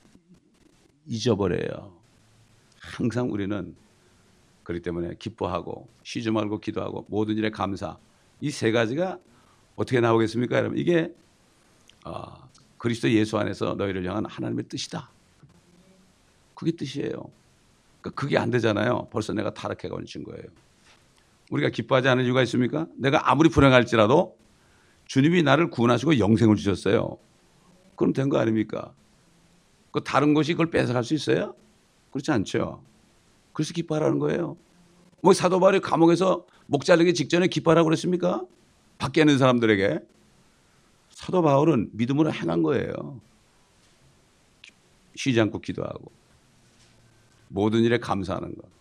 잊어버려요. 항상 우리는 그렇기 때문에 기뻐하고 쉬지 말고 기도하고 모든 일에 감사 이 세 가지가 어떻게 나오겠습니까 여러분? 이게 어, 그리스도 예수 안에서 너희를 향한 하나님의 뜻이다. 그게 뜻이에요. 그러니까 그게 안 되잖아요. 벌써 내가 타락해가 얹힌 거예요. 우리가 기뻐하지 않을 이유가 있습니까? 내가 아무리 불행할지라도 주님이 나를 구원하시고 영생을 주셨어요. 그럼 된 거 아닙니까? 그 다른 것이 그걸 뺏어갈 수 있어요? 그렇지 않죠. 그래서 기뻐하라는 거예요. 뭐 사도 바울이 감옥에서 목 자르기 직전에 기뻐하라고 그랬습니까? 밖에 있는 사람들에게. 사도 바울은 믿음으로 행한 거예요. 쉬지 않고 기도하고 모든 일에 감사하는 것.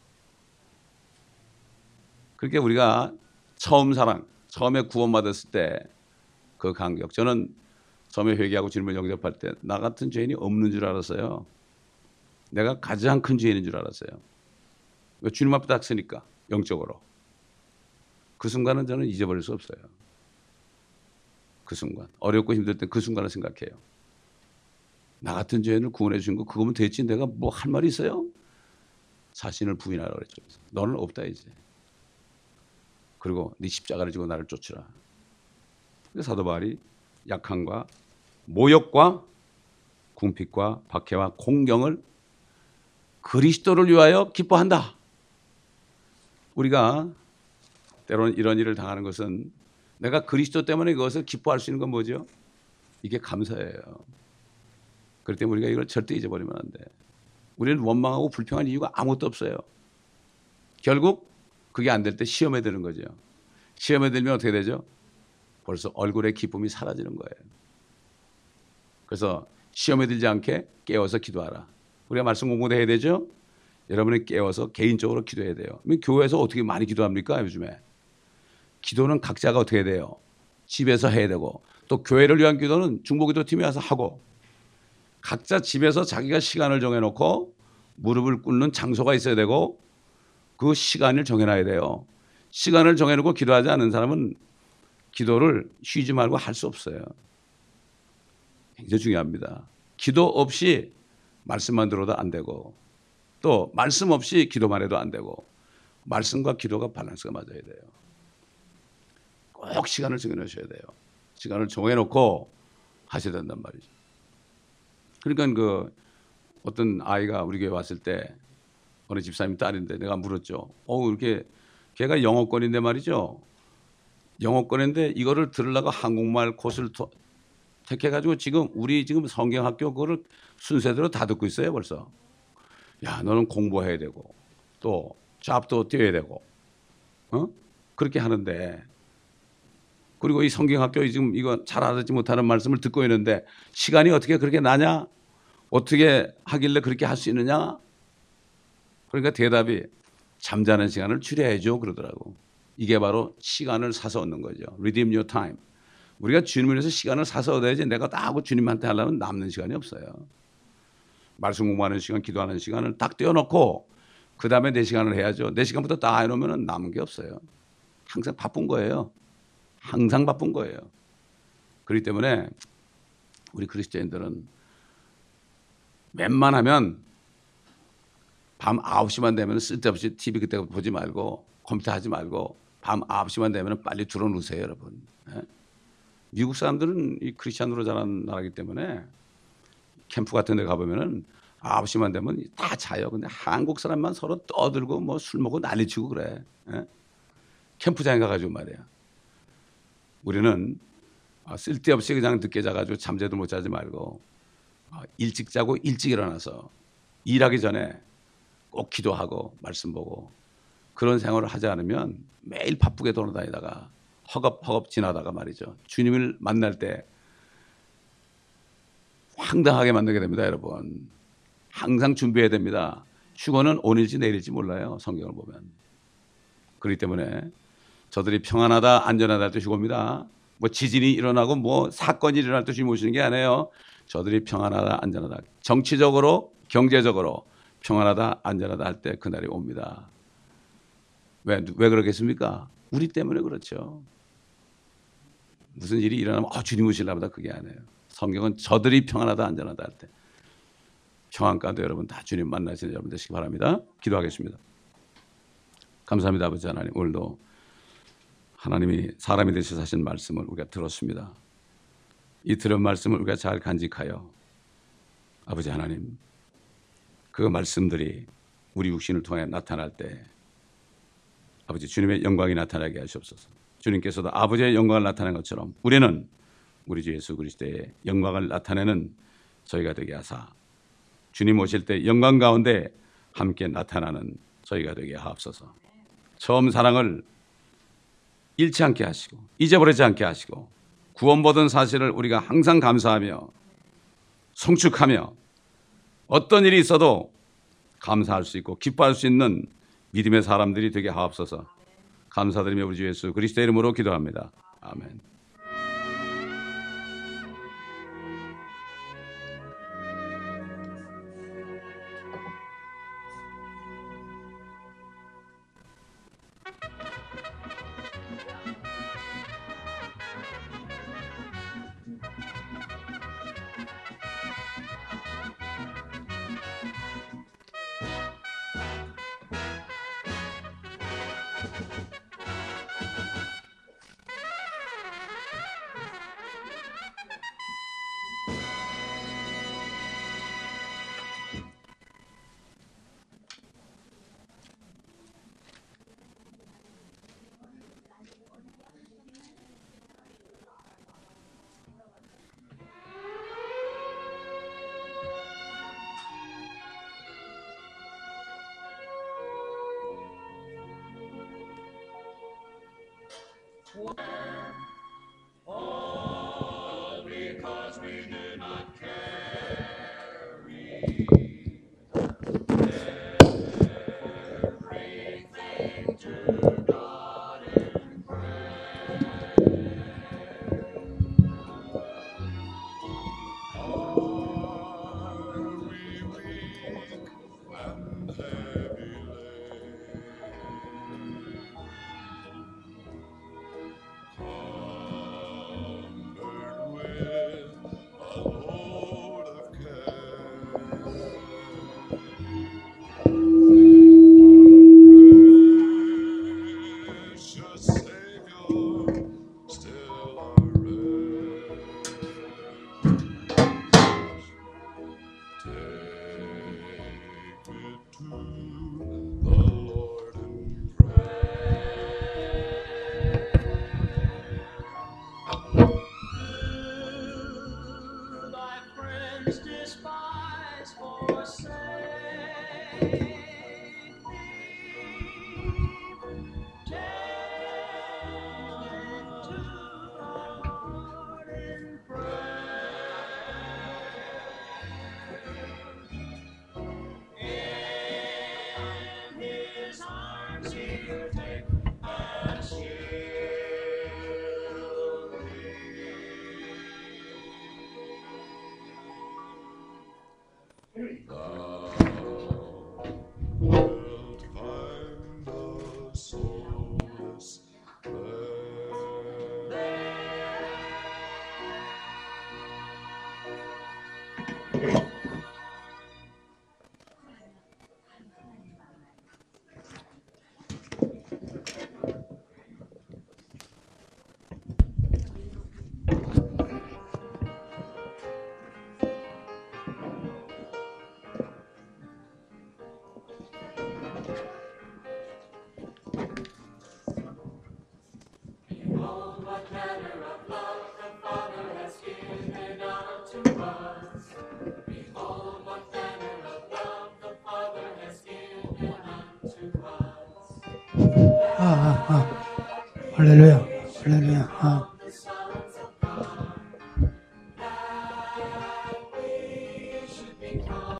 그렇게 우리가 처음 사랑, 처음에 구원받았을 때 그 감격. 저는 처음에 회개하고 주님을 영접할 때 나 같은 죄인이 없는 줄 알았어요. 내가 가장 큰 죄인인 줄 알았어요. 주님 앞에 딱 서니까 영적으로. 그 순간은 저는 잊어버릴 수 없어요. 그 순간. 어렵고 힘들 때 그 순간을 생각해요. 나 같은 죄인을 구원해 주신 거 그거면 됐지. 내가 뭐 할 말이 있어요? 자신을 부인하라 그랬죠. 너는 없다 이제. 그리고 네 십자가를 지고 나를 쫓으라. 사도 바울이 약함과 모욕과 궁핍과 박해와 공경을 그리스도를 위하여 기뻐한다. 우리가 때로는 이런 일을 당하는 것은 내가 그리스도 때문에 그것을 기뻐할 수 있는 건 뭐죠? 이게 감사예요. 그렇기 때문에 우리가 이걸 절대 잊어버리면 안 돼. 우리는 원망하고 불평한 이유가 아무것도 없어요. 결국 그게 안 될 때 시험에 드는 거죠. 시험에 들면 어떻게 되죠? 벌써 얼굴의 기쁨이 사라지는 거예요. 그래서 시험에 들지 않게 깨워서 기도하라. 우리가 말씀 공부도 해야 되죠? 여러분이 깨워서 개인적으로 기도해야 돼요. 교회에서 어떻게 많이 기도합니까? 요즘에. 기도는 각자가 어떻게 해야 돼요? 집에서 해야 되고 또 교회를 위한 기도는 중보기도팀에 와서 하고 각자 집에서 자기가 시간을 정해놓고 무릎을 꿇는 장소가 있어야 되고 그 시간을 정해놔야 돼요. 시간을 정해놓고 기도하지 않은 사람은 기도를 쉬지 말고 할 수 없어요. 굉장히 중요합니다. 기도 없이 말씀만 들어도 안 되고 또 말씀 없이 기도만 해도 안 되고 말씀과 기도가 밸런스가 맞아야 돼요. 꼭 시간을 정해놓으셔야 돼요. 시간을 정해놓고 하셔야 된단 말이죠. 그러니까 그 어떤 아이가 우리 교회 왔을 때 어느 집사님 딸인데 내가 물었죠. 어 이렇게 걔가 영어권인데 말이죠. 영어권인데 이거를 들으려고 한국말 코스를 택해가지고 지금 우리 지금 성경학교 그거를 순서대로 다 듣고 있어요 벌써. 야 너는 공부해야 되고 또 잡도 뛰어야 되고 어 그렇게 하는데 그리고 이 성경학교 지금 이거 잘 알아듣지 못하는 말씀을 듣고 있는데 시간이 어떻게 그렇게 나냐? 어떻게 하길래 그렇게 할 수 있느냐? 그러니까 대답이 잠자는 시간을 줄여야죠 그러더라고. 이게 바로 시간을 사서 얻는 거죠. Redeem your time. 우리가 주님을 위해서 시간을 사서 얻어야지 내가 다 하고 주님한테 하려면 남는 시간이 없어요. 말씀 공부하는 시간, 기도하는 시간을 딱 떼어놓고 그 다음에 내 시간을 해야죠. 내 시간부터 다 해놓으면 남은 게 없어요. 항상 바쁜 거예요. 항상 바쁜 거예요. 그렇기 때문에 우리 그리스도인들은 웬만하면 밤 아홉 시만 되면 쓸데없이 티비 그때 보지 말고 컴퓨터 하지 말고 밤 아홉 시만 되면 빨리 들어놓으세요 여러분. 예? 미국 사람들은 이 크리스찬으로 자란 나라이기 때문에 캠프 같은 데 가보면은 아홉 시만 되면 다 자요. 근데 한국 사람만 서로 떠들고 뭐 술 먹고 난리치고 그래. 예? 캠프장에 가가지고 말이야. 우리는 쓸데없이 그냥 늦게 자가지고 잠재도 못 자지 말고 일찍 자고 일찍 일어나서 일하기 전에 꼭 기도하고 말씀 보고 그런 생활을 하지 않으면 매일 바쁘게 돌아다니다가 허겁허겁 지나다가 말이죠. 주님을 만날 때 황당하게 만나게 됩니다, 여러분. 항상 준비해야 됩니다. 휴거는 오늘일지 내일일지 몰라요, 성경을 보면. 그렇기 때문에 저들이 평안하다, 안전하다 할 때 휴거입니다. 뭐 지진이 일어나고 뭐 사건이 일어날 때 주님 오시는 게 아니에요. 저들이 평안하다, 안전하다. 정치적으로, 경제적으로 평안하다, 안전하다 할 때 그날이 옵니다. 왜, 왜 그러겠습니까? 우리 때문에 그렇죠. 무슨 일이 일어나면 아, 주님 오실나 보다 그게 아니에요. 성경은 저들이 평안하다, 안전하다 할 때 평안 가운데 여러분 다 주님 만나시는 여러분 되시기 바랍니다. 기도하겠습니다. 감사합니다, 아버지 하나님. 오늘도 하나님이 사람이 되셔서 하신 말씀을 우리가 들었습니다. 이 들은 말씀을 우리가 잘 간직하여 아버지 하나님 그 말씀들이 우리 육신을 통해 나타날 때 아버지 주님의 영광이 나타나게 하시옵소서. 주님께서도 아버지의 영광을 나타낸 것처럼 우리는 우리 주 예수 그리스도의 영광을 나타내는 저희가 되게 하사 주님 오실 때 영광 가운데 함께 나타나는 저희가 되게 하옵소서. 처음 사랑을 잃지 않게 하시고 잊어버리지 않게 하시고 구원받은 사실을 우리가 항상 감사하며 성축하며 어떤 일이 있어도 감사할 수 있고 기뻐할 수 있는 믿음의 사람들이 되게 하옵소서. 감사드리며 우리 주 예수 그리스도의 이름으로 기도합니다. 아멘. 아, 아, 아. 할렐루야, 할렐루야. 아.